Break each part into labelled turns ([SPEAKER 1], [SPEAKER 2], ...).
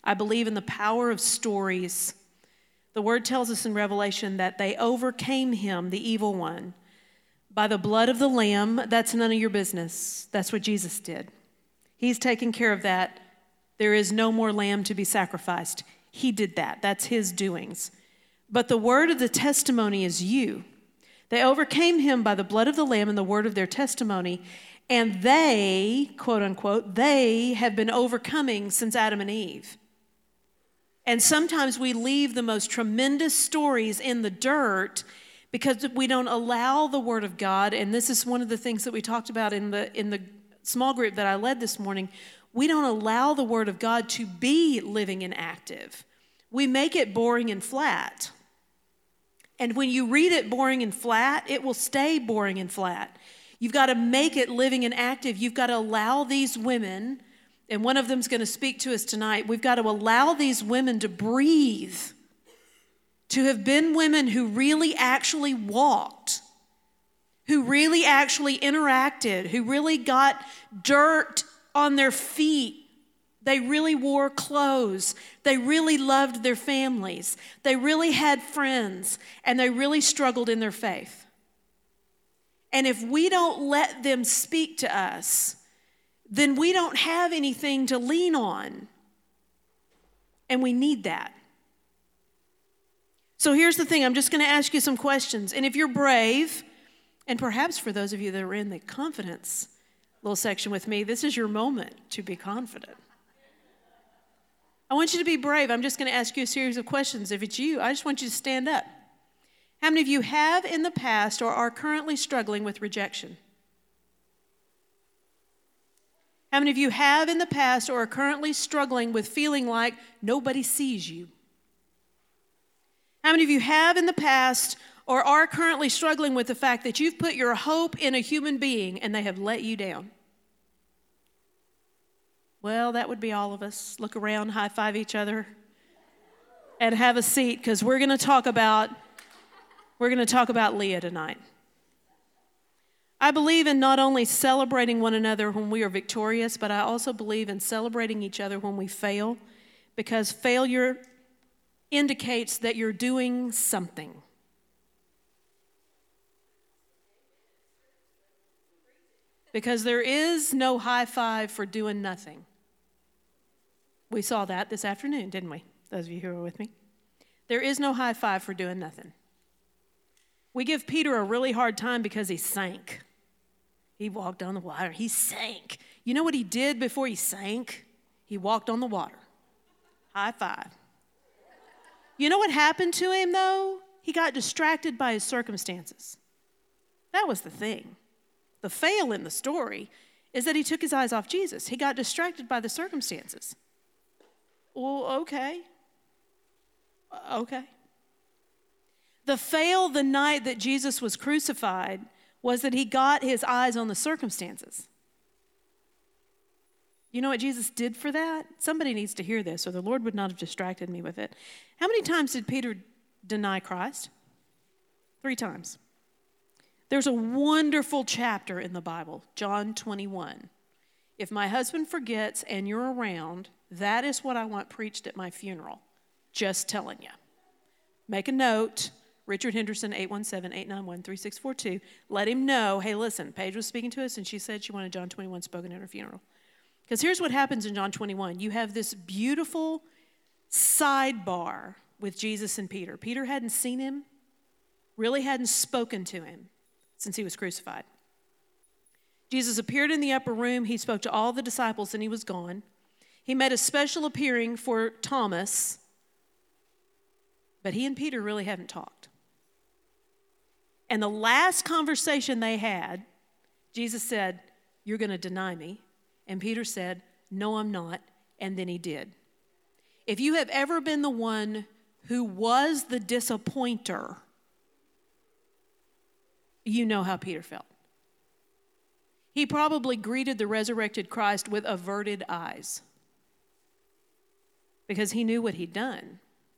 [SPEAKER 1] I believe in the power of stories. The word tells us in Revelation that they overcame him, the evil one, by the blood of the Lamb. That's none of your business. That's what Jesus did. He's taken care of that. There is no more lamb to be sacrificed. He did that. That's his doings. But the word of the testimony is you. They overcame him by the blood of the Lamb and the word of their testimony. And they, quote unquote, they have been overcoming since Adam and Eve. And sometimes we leave the most tremendous stories in the dirt because we don't allow the word of God. And this is one of the things that we talked about in the small group that I led this morning. We don't allow the word of God to be living and active. We make it boring and flat. And when you read it boring and flat, it will stay boring and flat. You've got to make it living and active. You've got to allow these women, and one of them's going to speak to us tonight. We've got to allow these women to breathe, to have been women who really actually walked, who really actually interacted, who really got dirt on their feet. They really wore clothes. They really loved their families. They really had friends, and they really struggled in their faith. And if we don't let them speak to us, then we don't have anything to lean on. And we need that. So here's the thing. I'm just going to ask you some questions. And if you're brave, and perhaps for those of you that are in the confidence little section with me, this is your moment to be confident. I want you to be brave. I'm just going to ask you a series of questions. If it's you, I just want you to stand up. How many of you have in the past or are currently struggling with rejection? How many of you have in the past or are currently struggling with feeling like nobody sees you? How many of you have in the past or are currently struggling with the fact that you've put your hope in a human being and they have let you down? Well, that would be all of us. Look around, high five each other, and have a seat, because we're going to talk about Leah tonight. I believe in not only celebrating one another when we are victorious, but I also believe in celebrating each other when we fail, because failure indicates that you're doing something. Because there is no high five for doing nothing. We saw that this afternoon, didn't we? Those of you who were with me. There is no high five for doing nothing. We give Peter a really hard time because he sank. He walked on the water. He sank. You know what he did before he sank? He walked on the water. High five. You know what happened to him, though? He got distracted by his circumstances. That was the thing. The fail in the story is that he took his eyes off Jesus. He got distracted by the circumstances. Well, okay. The fail the night that Jesus was crucified was that he got his eyes on the circumstances. You know what Jesus did for that? Somebody needs to hear this, or the Lord would not have distracted me with it. How many times did Peter deny Christ? 3 times. There's a wonderful chapter in the Bible, John 21. If my husband forgets and you're around, that is what I want preached at my funeral. Just telling you. Make a note. Richard Henderson, 817-891-3642. Let him know, hey, listen, Paige was speaking to us and she said she wanted John 21 spoken at her funeral. Because here's what happens in John 21. You have this beautiful sidebar with Jesus and Peter. Peter hadn't seen him, really hadn't spoken to him since he was crucified. Jesus appeared in the upper room. He spoke to all the disciples and he was gone. He made a special appearing for Thomas, but he and Peter really haven't talked. And the last conversation they had, Jesus said, "You're going to deny me." And Peter said, "No, I'm not." And then he did. If you have ever been the one who was the disappointer, you know how Peter felt. He probably greeted the resurrected Christ with averted eyes because he knew what he'd done.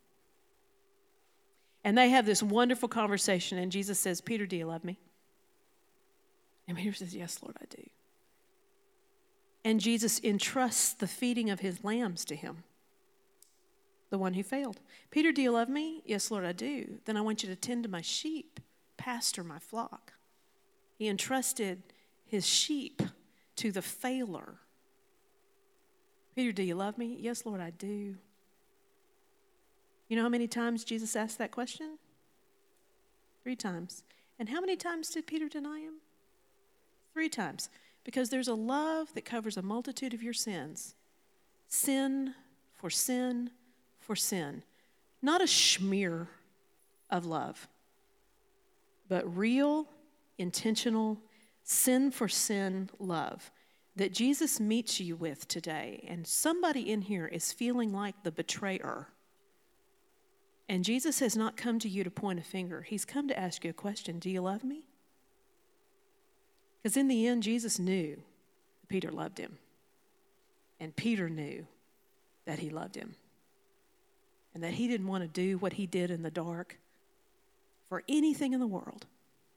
[SPEAKER 1] And they have this wonderful conversation, and Jesus says, "Peter, do you love me?" And Peter says, "Yes, Lord, I do." And Jesus entrusts the feeding of his lambs to him. the one who failed. Peter, do you love me? Yes, Lord, I do. Then I want you to tend to my sheep, pastor my flock. He entrusted his sheep to the failer. Peter, do you love me? Yes, Lord, I do. You know how many times Jesus asked that question? 3 times. And how many times did Peter deny him? 3 times. Because there's a love that covers a multitude of your sins. Sin for sin for sin. Not a smear of love, but real, intentional, sin for sin love that Jesus meets you with today. And somebody in here is feeling like the betrayer. And Jesus has not come to you to point a finger. He's come to ask you a question. Do you love me? Because in the end, Jesus knew Peter loved him. And Peter knew that he loved him. And that he didn't want to do what he did in the dark for anything in the world.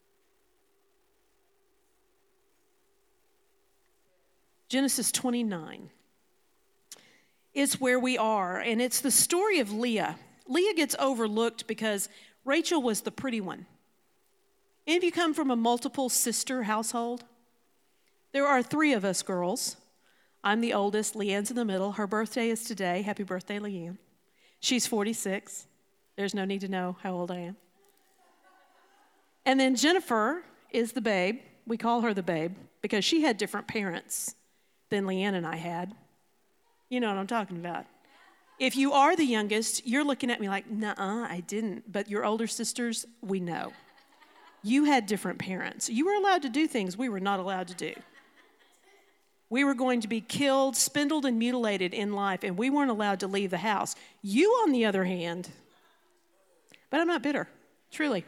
[SPEAKER 1] Genesis 29 is where we are, and it's the story of Leah. Leah gets overlooked because Rachel was the pretty one. Any of you come from a multiple sister household? There are 3 of us girls. I'm the oldest. Leanne's in the middle. Her birthday is today. Happy birthday, Leanne. She's 46. There's no need to know how old I am. And then Jennifer is the babe. We call her the babe because she had different parents than Leanne and I had. You know what I'm talking about. If you are the youngest, you're looking at me like, nuh-uh, I didn't. But your older sisters, we know. You had different parents. You were allowed to do things we were not allowed to do. We were going to be killed, spindled, and mutilated in life, and we weren't allowed to leave the house. You, on the other hand, but I'm not bitter, truly.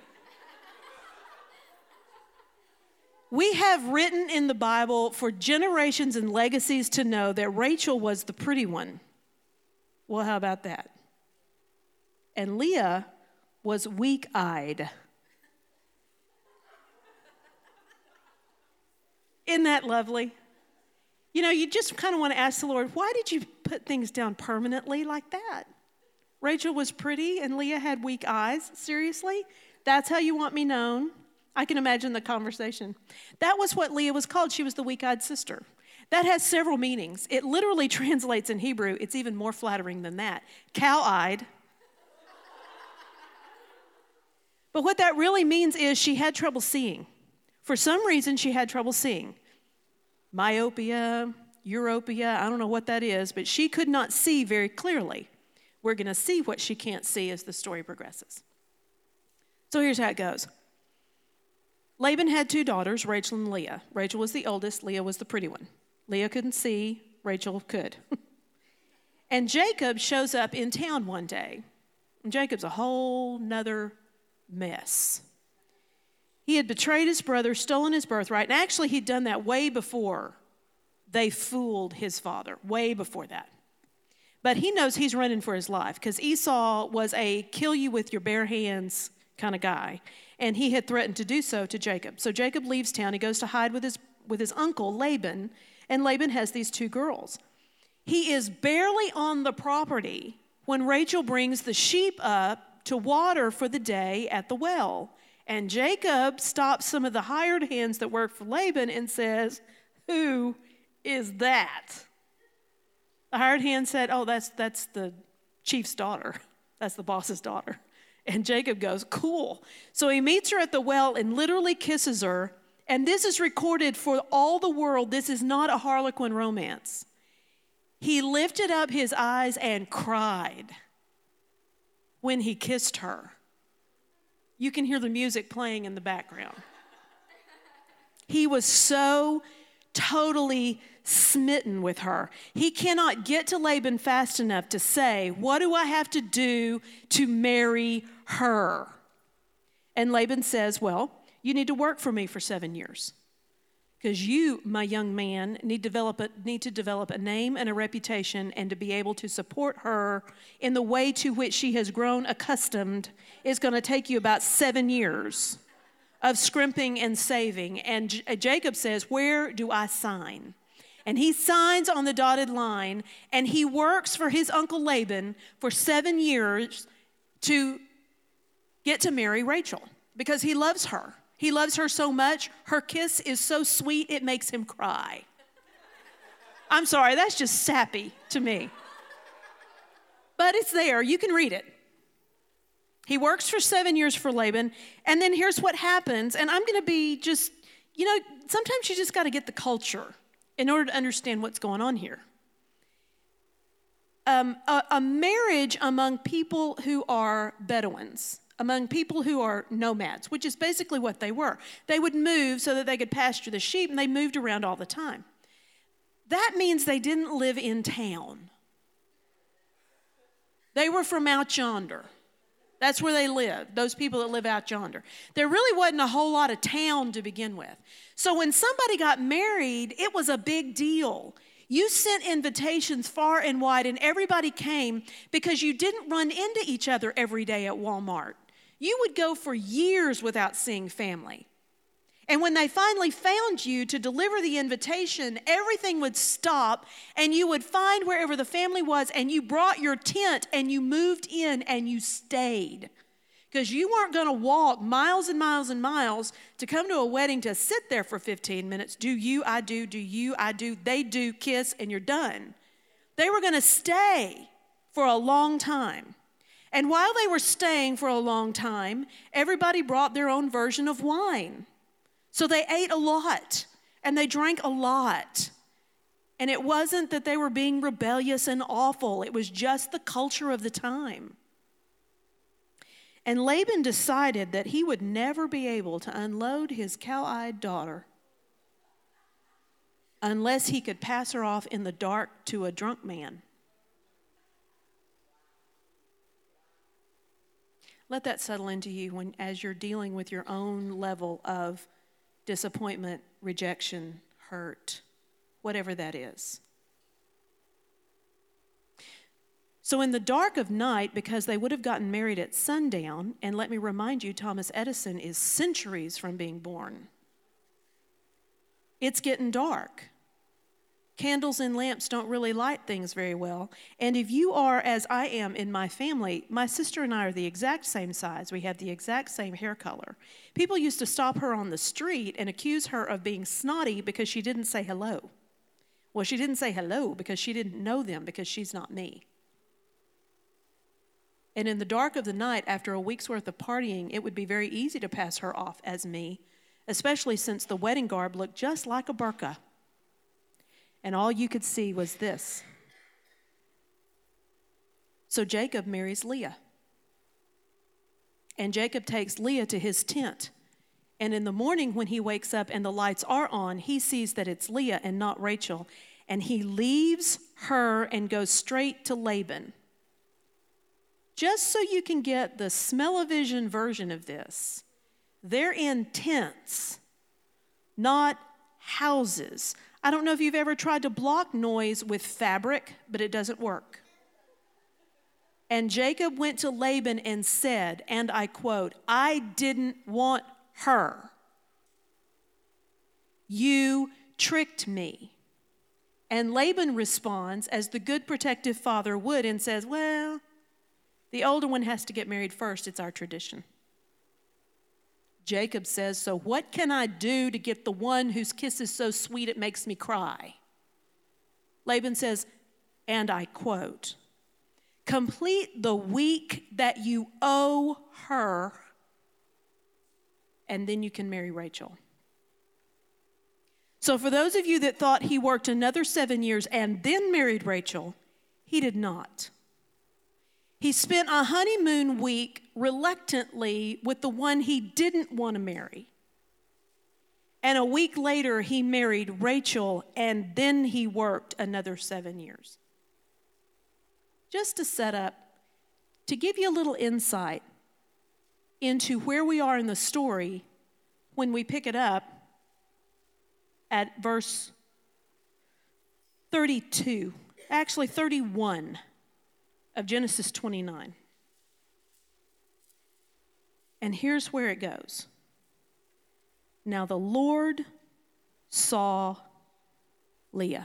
[SPEAKER 1] We have written in the Bible for generations and legacies to know that Rachel was the pretty one. Well, how about that? And Leah was weak-eyed. Isn't that lovely? You know, you just kind of want to ask the Lord, why did you put things down permanently like that? Rachel was pretty and Leah had weak eyes. Seriously? That's how you want me known? I can imagine the conversation. That was what Leah was called. She was the weak-eyed sister. That has several meanings. It literally translates in Hebrew. It's even more flattering than that. Cow-eyed. But what that really means is she had trouble seeing. For some reason, she had trouble seeing. Myopia, Europia, I don't know what that is, but she could not see very clearly. We're going to see what she can't see as the story progresses. So here's how it goes. Laban had 2 daughters, Rachel and Leah. Rachel was the oldest, Leah was the pretty one. Leah couldn't see, Rachel could. And Jacob shows up in town one day. And Jacob's a whole nother mess. He had betrayed his brother, stolen his birthright, and actually he'd done that way before they fooled his father, way before that. But he knows he's running for his life because Esau was a kill you with your bare hands kind of guy, and he had threatened to do so to Jacob. So Jacob leaves town. He goes to hide with his uncle, Laban, and Laban has these 2 girls. He is barely on the property when Rachel brings the sheep up to water for the day at the well. And Jacob stops some of the hired hands that work for Laban and says, "Who is that?" The hired hand said, "Oh, that's the chief's daughter. That's the boss's daughter." And Jacob goes, "Cool." So he meets her at the well and literally kisses her. And this is recorded for all the world. This is not a Harlequin romance. He lifted up his eyes and cried when he kissed her. You can hear the music playing in the background. He was so totally smitten with her. He cannot get to Laban fast enough to say, "What do I have to do to marry her?" And Laban says, "Well, you need to work for me for 7 years. Because you, my young man, need to develop a name and a reputation, and to be able to support her in the way to which she has grown accustomed is going to take you about 7 years of scrimping and saving." And Jacob says, "Where do I sign?" And he signs on the dotted line, and he works for his uncle Laban for 7 years to get to marry Rachel because he loves her. He loves her so much, her kiss is so sweet, it makes him cry. I'm sorry, that's just sappy to me. But it's there, you can read it. He works for 7 years for Laban, and then here's what happens, and I'm gonna be just, sometimes you just gotta get the culture in order to understand what's going on here. A marriage among people who are Bedouins, among people who are nomads, which is basically what they were. They would move so that they could pasture the sheep, and they moved around all the time. That means they didn't live in town. They were from out yonder. That's where they lived, those people that live out yonder. There really wasn't a whole lot of town to begin with. So when somebody got married, it was a big deal. You sent invitations far and wide, and everybody came because you didn't run into each other every day at Walmart. You would go for years without seeing family. And when they finally found you to deliver the invitation, everything would stop, and you would find wherever the family was, and you brought your tent, and you moved in, and you stayed. Because you weren't going to walk miles and miles and miles to come to a wedding to sit there for 15 minutes. Do you, I do, do you, I do, they do, kiss, and you're done. They were going to stay for a long time. And while they were staying for a long time, everybody brought their own version of wine. So they ate a lot, and they drank a lot. And it wasn't that they were being rebellious and awful. It was just the culture of the time. And Laban decided that he would never be able to unload his cow-eyed daughter unless he could pass her off in the dark to a drunk man. Let that settle into you as you're dealing with your own level of disappointment, rejection, hurt, whatever that is. So in the dark of night, because they would have gotten married at sundown, and let me remind you, Thomas Edison is centuries from being born. It's getting dark. Candles and lamps don't really light things very well. And if you are, as I am in my family, my sister and I are the exact same size. We have the exact same hair color. People used to stop her on the street and accuse her of being snotty because she didn't say hello. Well, she didn't say hello because she didn't know them, because she's not me. And in the dark of the night, after a week's worth of partying, it would be very easy to pass her off as me, especially since the wedding garb looked just like a burqa. And all you could see was this. So Jacob marries Leah. And Jacob takes Leah to his tent. And in the morning when he wakes up and the lights are on, he sees that it's Leah and not Rachel. And he leaves her and goes straight to Laban. Just so you can get the smell-o-vision version of this, they're in tents, not houses. I don't know if you've ever tried to block noise with fabric, but it doesn't work. And Jacob went to Laban and said, and I quote, "I didn't want her. You tricked me." And Laban responds, as the good protective father would, and says, "Well, the older one has to get married first. It's our tradition." Jacob says, "So what can I do to get the one whose kiss is so sweet it makes me cry?" Laban says, and I quote, "Complete the week that you owe her, and then you can marry Rachel." So for those of you that thought he worked another 7 years and then married Rachel, he did not. He spent a honeymoon week reluctantly with the one he didn't want to marry. And a week later, he married Rachel, and then he worked another 7 years. Just to set up, to give you a little insight into where we are in the story when we pick it up at verse 32, actually 31 of Genesis 29. And here's where it goes. Now the Lord saw Leah.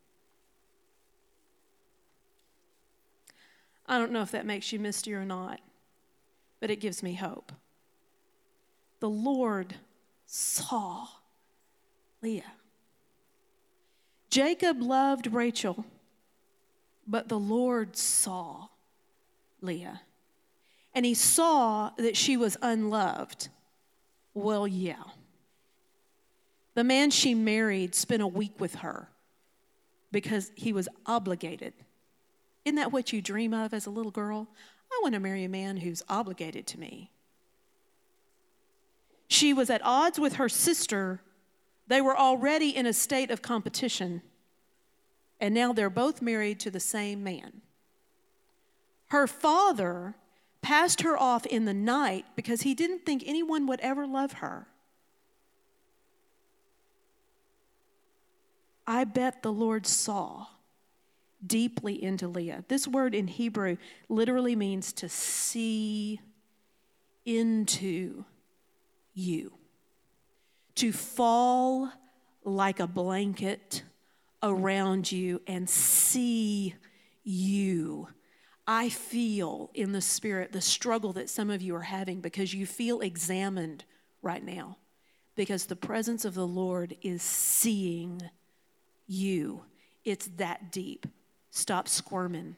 [SPEAKER 1] I don't know if that makes you misty or not, but it gives me hope. The Lord saw Leah. Jacob loved Rachel, but the Lord saw Leah. And he saw that she was unloved. Well, yeah. The man she married spent a week with her because he was obligated. Isn't that what you dream of as a little girl? I want to marry a man who's obligated to me. She was at odds with her sister. They were already in a state of competition, and now they're both married to the same man. Her father passed her off in the night because he didn't think anyone would ever love her. I bet the Lord saw deeply into Leah. This word in Hebrew literally means to see into you, to fall like a blanket around you and see you. I feel in the spirit the struggle that some of you are having because you feel examined right now, because the presence of the Lord is seeing you. It's that deep. Stop squirming.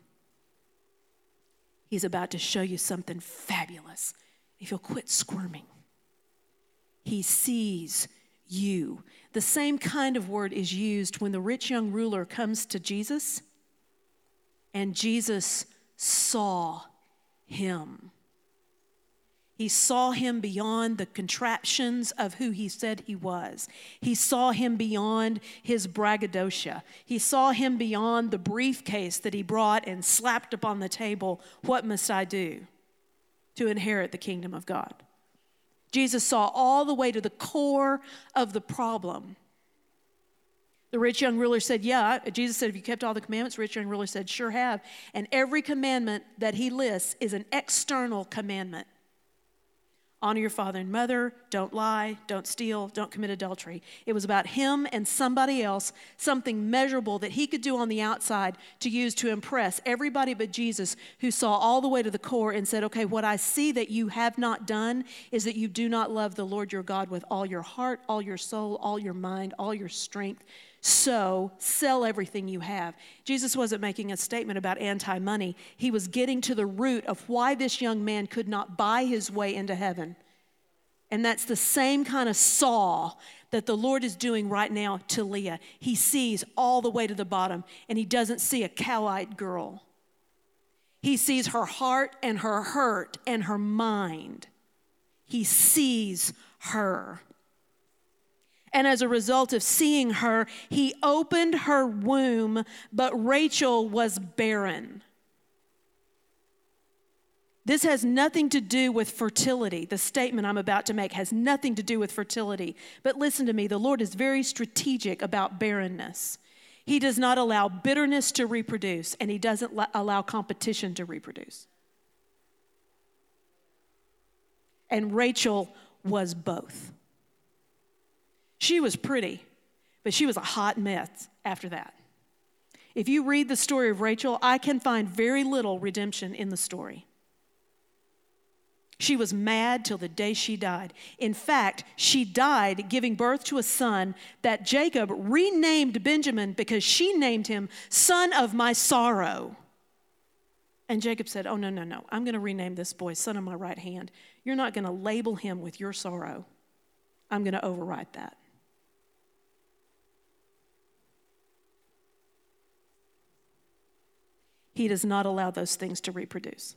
[SPEAKER 1] He's about to show you something fabulous. If you'll quit squirming. He sees you. The same kind of word is used when the rich young ruler comes to Jesus, and Jesus saw him. He saw him beyond the contraptions of who he said he was. He saw him beyond his braggadocio. He saw him beyond the briefcase that he brought and slapped upon the table. What must I do to inherit the kingdom of God? Jesus saw all the way to the core of the problem. The rich young ruler said, yeah. Jesus said, have you kept all the commandments? The rich young ruler said, sure have. And every commandment that he lists is an external commandment. Honor your father and mother, don't lie, don't steal, don't commit adultery. It was about him and somebody else, something measurable that he could do on the outside to use to impress everybody but Jesus, who saw all the way to the core and said, okay, what I see that you have not done is that you do not love the Lord your God with all your heart, all your soul, all your mind, all your strength. So sell everything you have. Jesus wasn't making a statement about anti-money. He was getting to the root of why this young man could not buy his way into heaven. And that's the same kind of saw that the Lord is doing right now to Leah. He sees all the way to the bottom, and he doesn't see a cow-eyed girl. He sees her heart and her hurt and her mind. He sees her. And as a result of seeing her, he opened her womb, but Rachel was barren. This has nothing to do with fertility. The statement I'm about to make has nothing to do with fertility. But listen to me, the Lord is very strategic about barrenness. He does not allow bitterness to reproduce, and he doesn't allow competition to reproduce. And Rachel was both. She was pretty, but she was a hot mess after that. If you read the story of Rachel, I can find very little redemption in the story. She was mad till the day she died. In fact, she died giving birth to a son that Jacob renamed Benjamin because she named him son of my sorrow. And Jacob said, oh, no. I'm going to rename this boy son of my right hand. You're not going to label him with your sorrow. I'm going to override that. He does not allow those things to reproduce.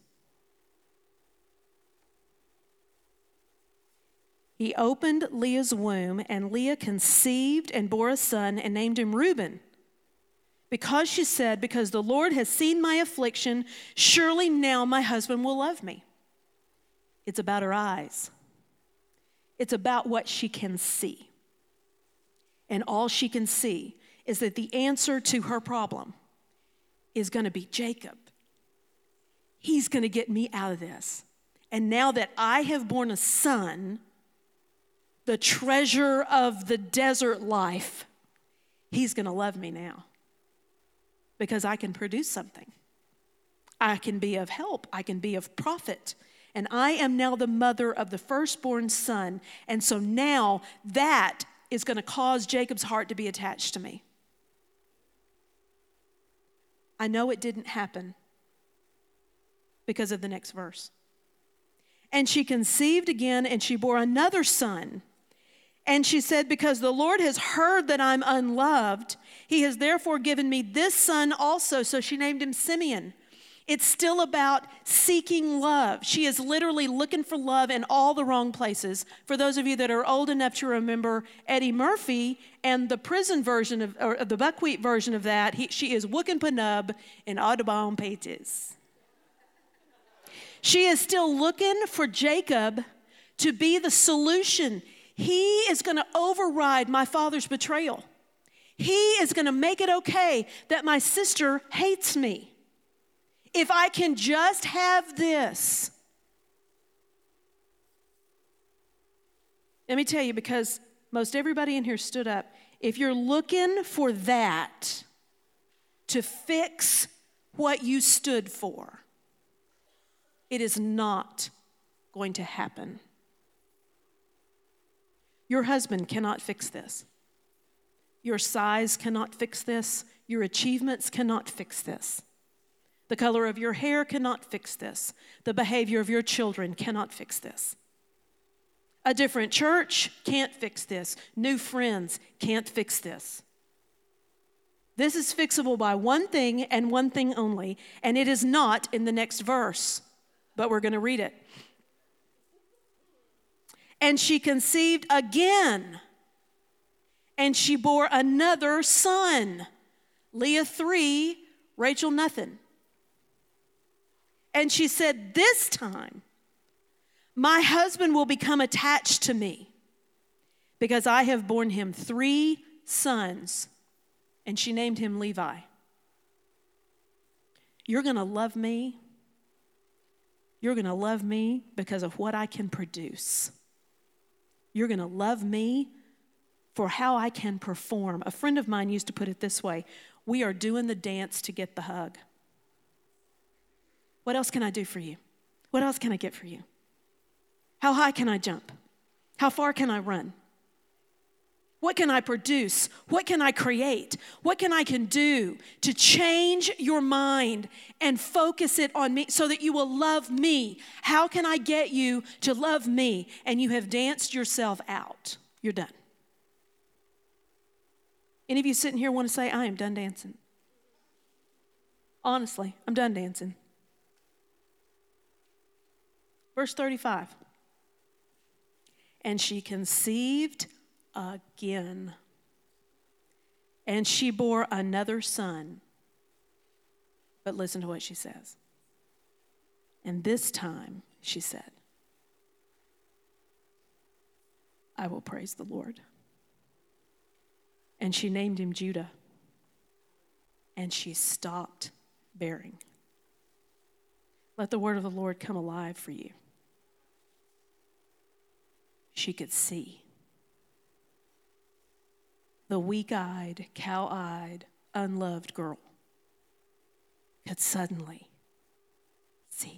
[SPEAKER 1] He opened Leah's womb, and Leah conceived and bore a son and named him Reuben. Because she said, because the Lord has seen my affliction, surely now my husband will love me. It's about her eyes. It's about what she can see. And all she can see is that the answer to her problem is going to be Jacob. He's going to get me out of this. And now that I have born a son, the treasure of the desert life, He's going to love me now because I can produce something. I can be of help. I can be of profit. And I am now the mother of the firstborn son. And so now that is going to cause Jacob's heart to be attached to me. I know it didn't happen because of the next verse. And she conceived again, and she bore another son. And she said, because the Lord has heard that I'm unloved, he has therefore given me this son also. So she named him Simeon. It's still about seeking love. She is literally looking for love in all the wrong places. For those of you that are old enough to remember Eddie Murphy and the prison version of, or the buckwheat version of that, she is wooking panub in Audubon pages. She is still looking for Jacob to be the solution. He is going to override my father's betrayal. He is going to make it okay that my sister hates me. If I can just have this. Let me tell you, because most everybody in here stood up. If you're looking for that to fix what you stood for, it is not going to happen. Your husband cannot fix this. Your size cannot fix this. Your achievements cannot fix this. The color of your hair cannot fix this. The behavior of your children cannot fix this. A different church can't fix this. New friends can't fix this. This is fixable by one thing and one thing only, and it is not in the next verse, but we're going to read it. And she conceived again, and she bore another son. Leah 3, Rachel nothing. And she said, this time, my husband will become attached to me because I have borne him 3 sons. And she named him Levi. You're going to love me. You're going to love me because of what I can produce. You're going to love me for how I can perform. A friend of mine used to put it this way: we are doing the dance to get the hug. What else can I do for you? What else can I get for you? How high can I jump? How far can I run? What can I produce? What can I create? What can I do to change your mind and focus it on me so that you will love me? How can I get you to love me? And you have danced yourself out. You're done. Any of you sitting here want to say, I am done dancing? Honestly, I'm done dancing. Verse 35. And she conceived again, and she bore another son. But listen to what she says. And this time, she said, I will praise the Lord. And she named him Judah. And she stopped bearing. Let the word of the Lord come alive for you. She could see. The weak-eyed, cow-eyed, unloved girl could suddenly see.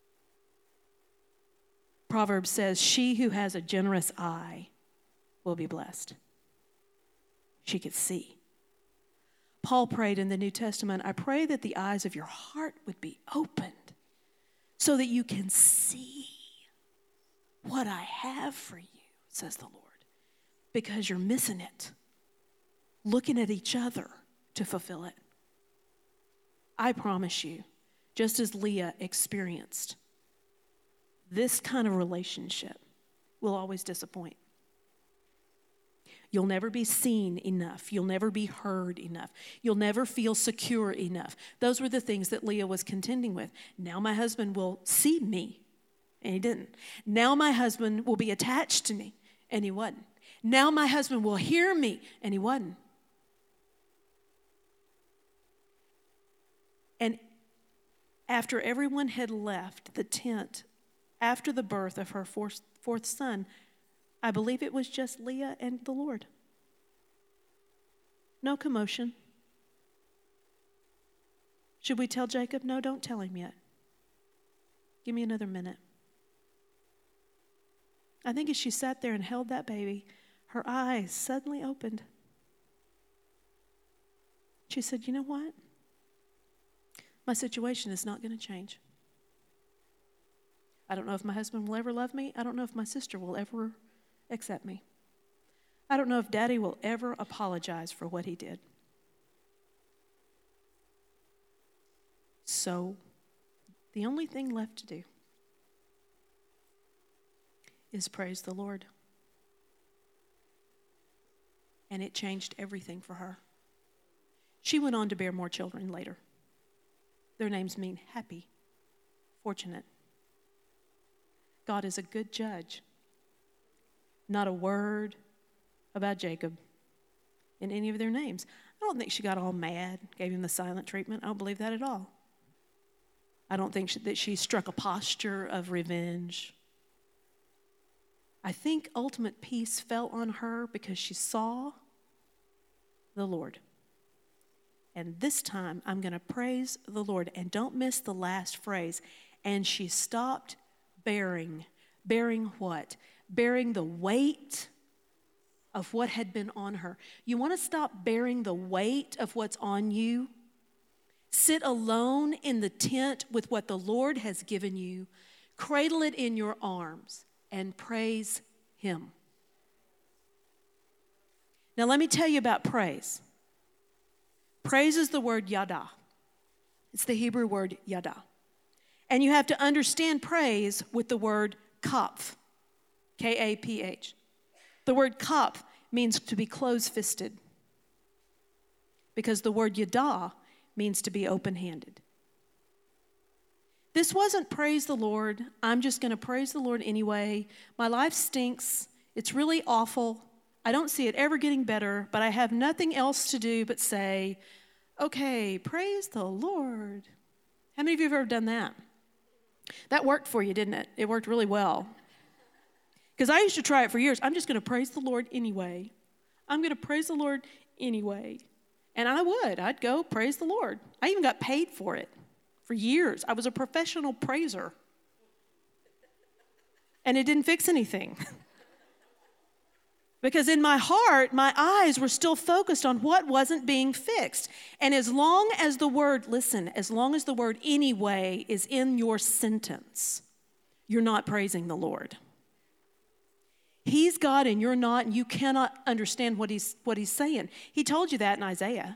[SPEAKER 1] Proverbs says, she who has a generous eye will be blessed. She could see. Paul prayed in the New Testament, I pray that the eyes of your heart would be opened so that you can see what I have for you, says the Lord, because you're missing it. Looking at each other to fulfill it. I promise you, just as Leah experienced, this kind of relationship will always disappoint. You'll never be seen enough. You'll never be heard enough. You'll never feel secure enough. Those were the things that Leah was contending with. Now my husband will see me, and he didn't. Now my husband will be attached to me, and he wasn't. Now my husband will hear me, and he wasn't. And after everyone had left the tent, after the birth of her fourth son, I believe it was just Leah and the Lord. no commotion. Should we tell Jacob? No, don't tell him yet. Give me another minute. I think as she sat there and held that baby, her eyes suddenly opened. She said, you know what? My situation is not going to change. I don't know if my husband will ever love me. I don't know if my sister will ever accept me. I don't know if Daddy will ever apologize for what he did. So, the only thing left to do is praise the Lord. And it changed everything for her. She went on to bear more children later. Their names mean happy, fortunate. God is a good judge. Not a word about Jacob in any of their names. I don't think she got all mad, gave him the silent treatment. I don't believe that at all. I don't think that she struck a posture of revenge. I think ultimate peace fell on her because she saw the Lord. And this time, I'm going to praise the Lord. And don't miss the last phrase. And she stopped bearing. Bearing what? Bearing the weight of what had been on her. You want to stop bearing the weight of what's on you? Sit alone in the tent with what the Lord has given you. Cradle it in your arms and praise Him. Now let me tell you about praise. Praise is the word yada. It's the Hebrew word yada. And you have to understand praise with the word kaph, K-A-P-H. The word kaph means to be close-fisted because the word yada means to be open-handed. This wasn't praise the Lord. I'm just going to praise the Lord anyway. My life stinks. It's really awful. I don't see it ever getting better, but I have nothing else to do but say, okay, praise the Lord. How many of you have ever done that? That worked for you, didn't it? It worked really well. Because I used to try it for years. I'm just going to praise the Lord anyway. I'm going to praise the Lord anyway. And I'd go praise the Lord. I even got paid for it for years. I was a professional praiser. And it didn't fix anything. Because in my heart, my eyes were still focused on what wasn't being fixed. And as long as the word anyway is in your sentence, you're not praising the Lord. He's God and you're not, and you cannot understand what he's saying. He told you that in Isaiah.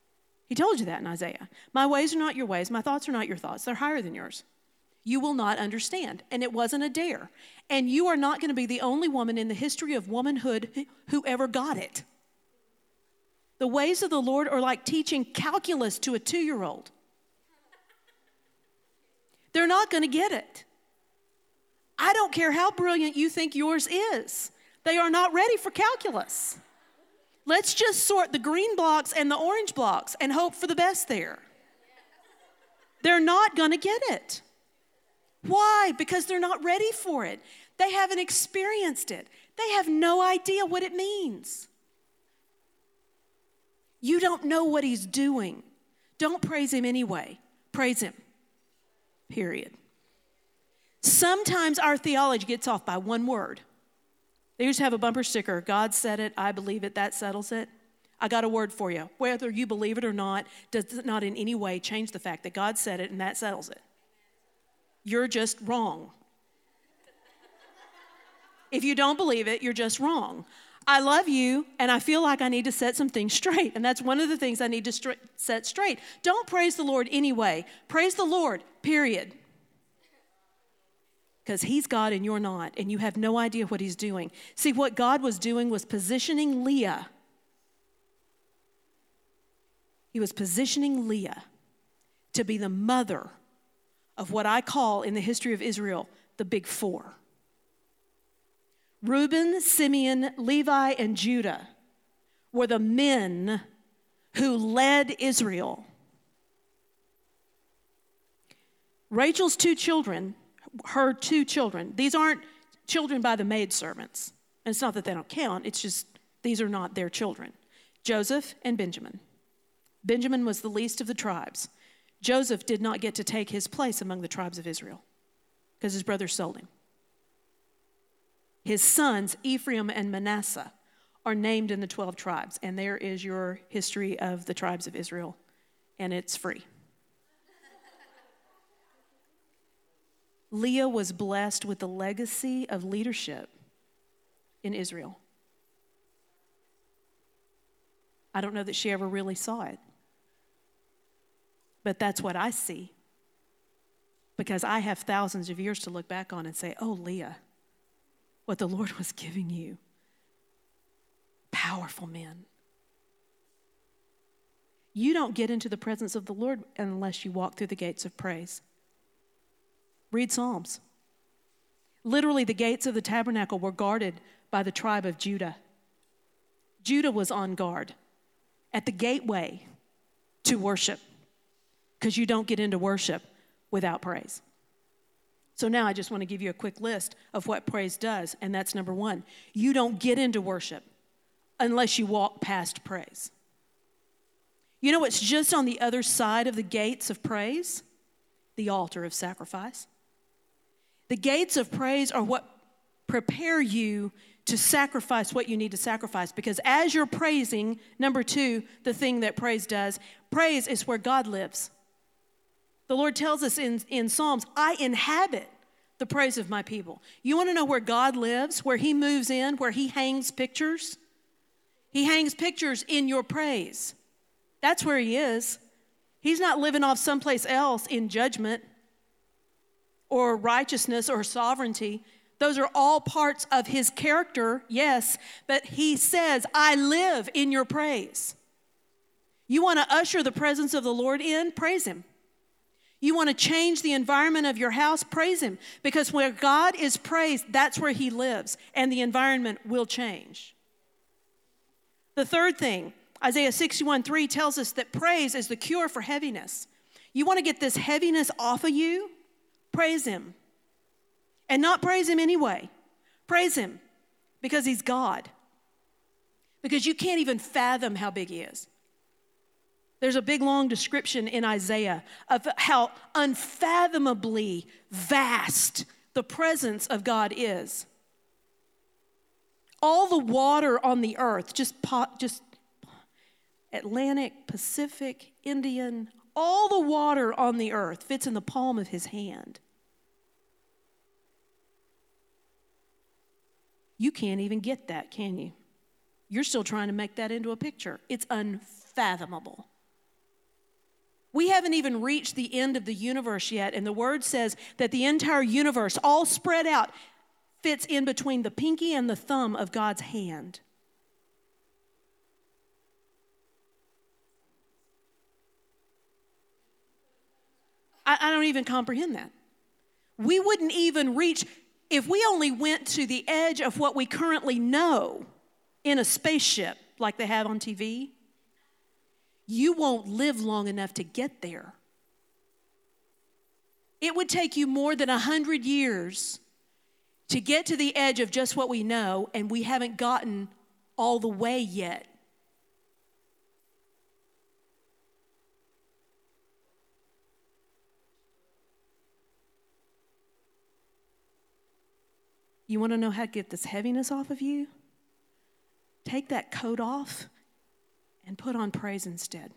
[SPEAKER 1] My ways are not your ways. My thoughts are not your thoughts. They're higher than yours. You will not understand. And it wasn't a dare. And you are not going to be the only woman in the history of womanhood who ever got it. The ways of the Lord are like teaching calculus to a 2-year-old. They're not going to get it. I don't care how brilliant you think yours is. They are not ready for calculus. Let's just sort the green blocks and the orange blocks and hope for the best there. They're not going to get it. Why? Because they're not ready for it. They haven't experienced it. They have no idea what it means. You don't know what He's doing. Don't praise Him anyway. Praise Him. Period. Sometimes our theology gets off by one word. They used to have a bumper sticker, God said it, I believe it, that settles it. I got a word for you. Whether you believe it or not does not in any way change the fact that God said it and that settles it. You're just wrong. If you don't believe it, you're just wrong. I love you, and I feel like I need to set some things straight, and that's one of the things I need to set straight. Don't praise the Lord anyway. Praise the Lord, period. Because He's God and you're not, and you have no idea what He's doing. See, what God was doing was positioning Leah. He was positioning Leah to be the mother of what I call in the history of Israel, the Big Four. Reuben, Simeon, Levi, and Judah were the men who led Israel. Rachel's 2 children, her 2 children, these aren't children by the maidservants. And it's not that they don't count, it's just these are not their children. Joseph and Benjamin. Benjamin was the least of the tribes. Joseph did not get to take his place among the tribes of Israel because his brothers sold him. His sons, Ephraim and Manasseh, are named in the 12 tribes, and there is your history of the tribes of Israel, and it's free. Leah was blessed with the legacy of leadership in Israel. I don't know that she ever really saw it, but that's what I see, because I have thousands of years to look back on and say, oh, Leah, what the Lord was giving you. Powerful men. You don't get into the presence of the Lord unless you walk through the gates of praise. Read Psalms. Literally, the gates of the tabernacle were guarded by the tribe of Judah. Judah was on guard at the gateway to worship, because you don't get into worship without praise. So now I just want to give you a quick list of what praise does, and that's number one. You don't get into worship unless you walk past praise. You know what's just on the other side of the gates of praise? The altar of sacrifice. The gates of praise are what prepare you to sacrifice what you need to sacrifice, because as you're praising, number two, the thing that praise does, praise is where God lives. The Lord tells us in Psalms, I inhabit the praise of my people. You want to know where God lives, where he moves in, where he hangs pictures? He hangs pictures in your praise. That's where he is. He's not living off someplace else in judgment or righteousness or sovereignty. Those are all parts of his character, yes, but he says, I live in your praise. You want to usher the presence of the Lord in? Praise him. You want to change the environment of your house? Praise him. Because where God is praised, that's where he lives, and the environment will change. The third thing, Isaiah 61:3 tells us that praise is the cure for heaviness. You want to get this heaviness off of you? Praise him. And not praise him anyway. Praise him because he's God. Because you can't even fathom how big he is. There's a big, long description in Isaiah of how unfathomably vast the presence of God is. All the water on the earth, just Atlantic, Pacific, Indian, all the water on the earth fits in the palm of his hand. You can't even get that, can you? You're still trying to make that into a picture. It's unfathomable. We haven't even reached the end of the universe yet, and the word says that the entire universe, all spread out, fits in between the pinky and the thumb of God's hand. I don't even comprehend that. We wouldn't even reach, if we only went to the edge of what we currently know in a spaceship like they have on TV, you won't live long enough to get there. It would take you more than 100 years to get to the edge of just what we know, and we haven't gotten all the way yet. You want to know how to get this heaviness off of you? Take that coat off and put on praise instead.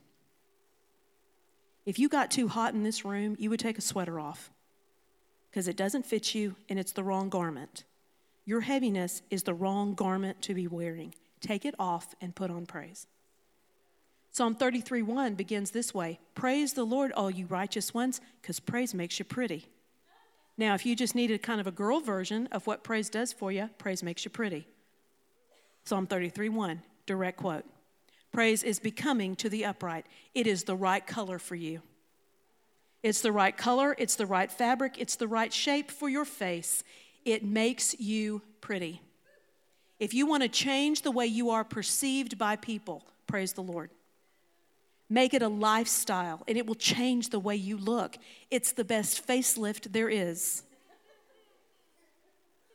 [SPEAKER 1] If you got too hot in this room, you would take a sweater off because it doesn't fit you and it's the wrong garment. Your heaviness is the wrong garment to be wearing. Take it off and put on praise. Psalm 33:1 begins this way: praise the Lord, all you righteous ones, because praise makes you pretty. Now, if you just needed kind of a girl version of what praise does for you, praise makes you pretty. Psalm 33:1, direct quote. Praise is becoming to the upright. It is the right color for you. It's the right color, it's the right fabric, it's the right shape for your face. It makes you pretty. If you want to change the way you are perceived by people, praise the Lord. Make it a lifestyle, and it will change the way you look. It's the best facelift there is.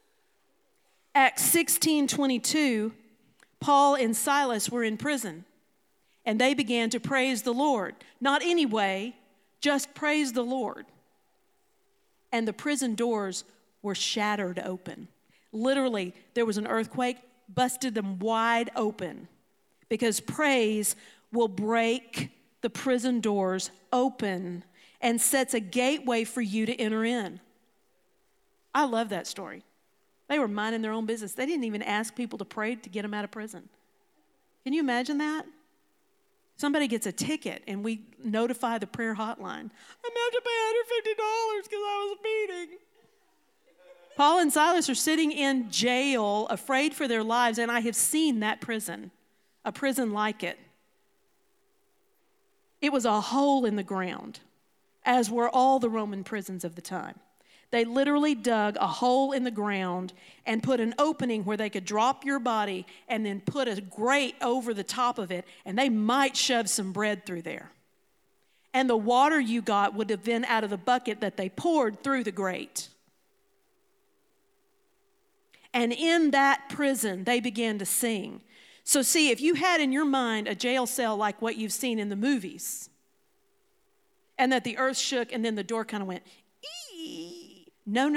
[SPEAKER 1] Acts 16:22, Paul and Silas were in prison. And they began to praise the Lord. Not anyway, just praise the Lord. And the prison doors were shattered open. Literally, there was an earthquake, busted them wide open. Because praise will break the prison doors open and sets a gateway for you to enter in. I love that story. They were minding their own business. They didn't even ask people to pray to get them out of prison. Can you imagine that? Somebody gets a ticket and we notify the prayer hotline. I'm going to have to pay $150 because I was beating. Paul and Silas are sitting in jail, afraid for their lives, and I have seen that prison, a prison like it. It was a hole in the ground, as were all the Roman prisons of the time. They literally dug a hole in the ground and put an opening where they could drop your body and then put a grate over the top of it, and they might shove some bread through there. And the water you got would have been out of the bucket that they poured through the grate. And in that prison, they began to sing. So see, if you had in your mind a jail cell like what you've seen in the movies, and that the earth shook and then the door kind of went, ee. No.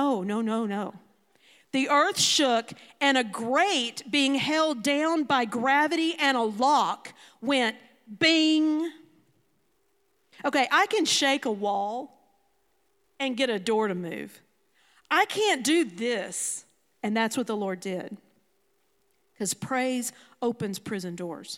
[SPEAKER 1] The earth shook and a grate being held down by gravity and a lock went bing. Okay, I can shake a wall and get a door to move. I can't do this. And that's what the Lord did. Because praise opens prison doors.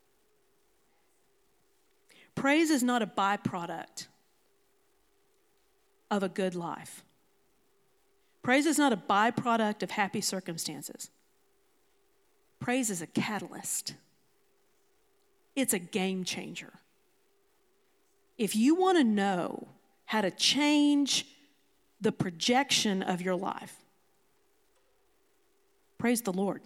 [SPEAKER 1] Praise is not a byproduct of a good life. Praise is not a byproduct of happy circumstances. Praise is a catalyst. It's a game changer. If you want to know how to change the projection of your life, praise the Lord.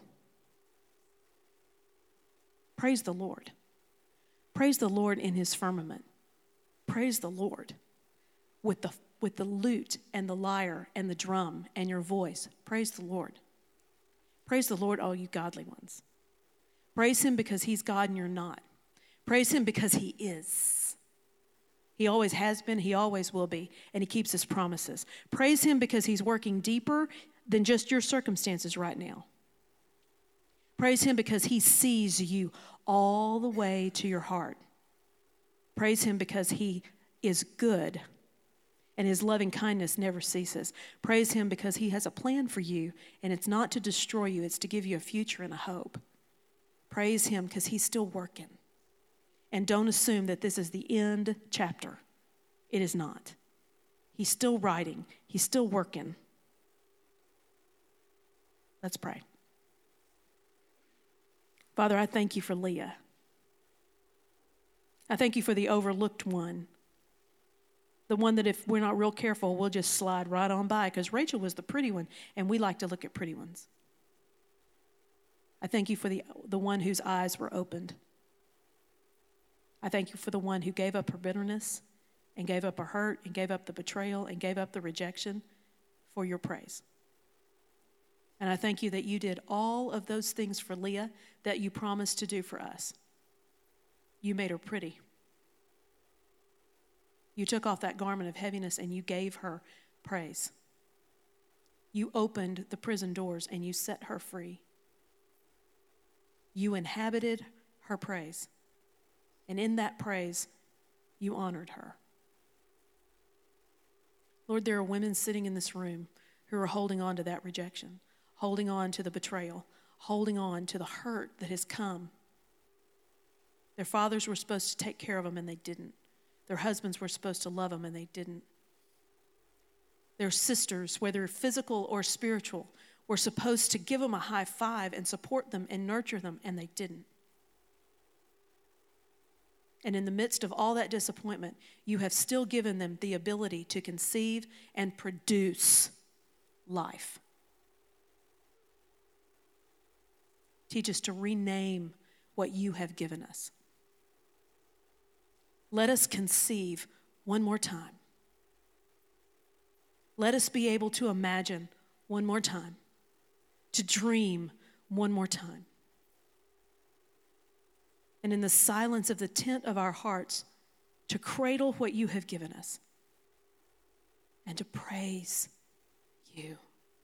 [SPEAKER 1] Praise the Lord. Praise the Lord in his firmament. Praise the Lord with the lute and the lyre and the drum and your voice. Praise the Lord. Praise the Lord, all you godly ones. Praise him because he's God and you're not. Praise him because he is. He always has been, he always will be, and he keeps his promises. Praise him because he's working deeper than just your circumstances right now. Praise him because he sees you all the way to your heart. Praise him because he is good and his loving kindness never ceases. Praise him because he has a plan for you, and it's not to destroy you, it's to give you a future and a hope. Praise him because he's still working. And don't assume that this is the end chapter. It is not. He's still writing. He's still working. Let's pray. Father, I thank you for Leah. I thank you for the overlooked one. The one that if we're not real careful, we'll just slide right on by, because Rachel was the pretty one, and we like to look at pretty ones. I thank you for the one whose eyes were opened. I thank you for the one who gave up her bitterness and gave up her hurt and gave up the betrayal and gave up the rejection for your praise. And I thank you that you did all of those things for Leah that you promised to do for us. You made her pretty. You took off that garment of heaviness and you gave her praise. You opened the prison doors and you set her free. You inhabited her praise. And in that praise, you honored her. Lord, there are women sitting in this room who are holding on to that rejection, holding on to the betrayal, holding on to the hurt that has come. Their fathers were supposed to take care of them and they didn't. Their husbands were supposed to love them and they didn't. Their sisters, whether physical or spiritual, were supposed to give them a high five and support them and nurture them, and they didn't. And in the midst of all that disappointment, you have still given them the ability to conceive and produce life. Teach us to rename what you have given us. Let us conceive one more time. Let us be able to imagine one more time, to dream one more time. and in the silence of the tent of our hearts to cradle what you have given us and to praise you.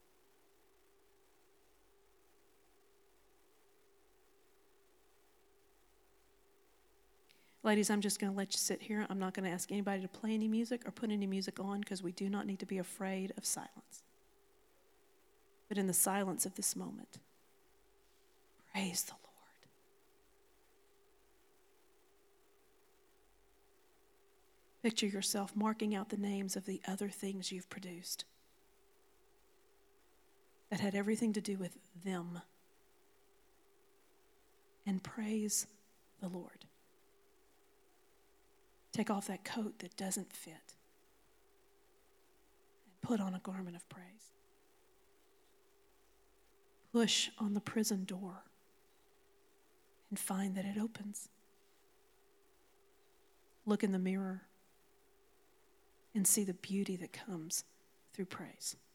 [SPEAKER 1] Ladies, I'm just going to let you sit here. I'm not going to ask anybody to play any music or put any music on because we do not need to be afraid of silence. But in the silence of this moment, praise the Lord. Picture yourself marking out the names of the other things you've produced that had everything to do with them. And praise the Lord. Take off that coat that doesn't fit and put on a garment of praise. Push on the prison door and find that it opens. Look in the mirror and see the beauty that comes through praise.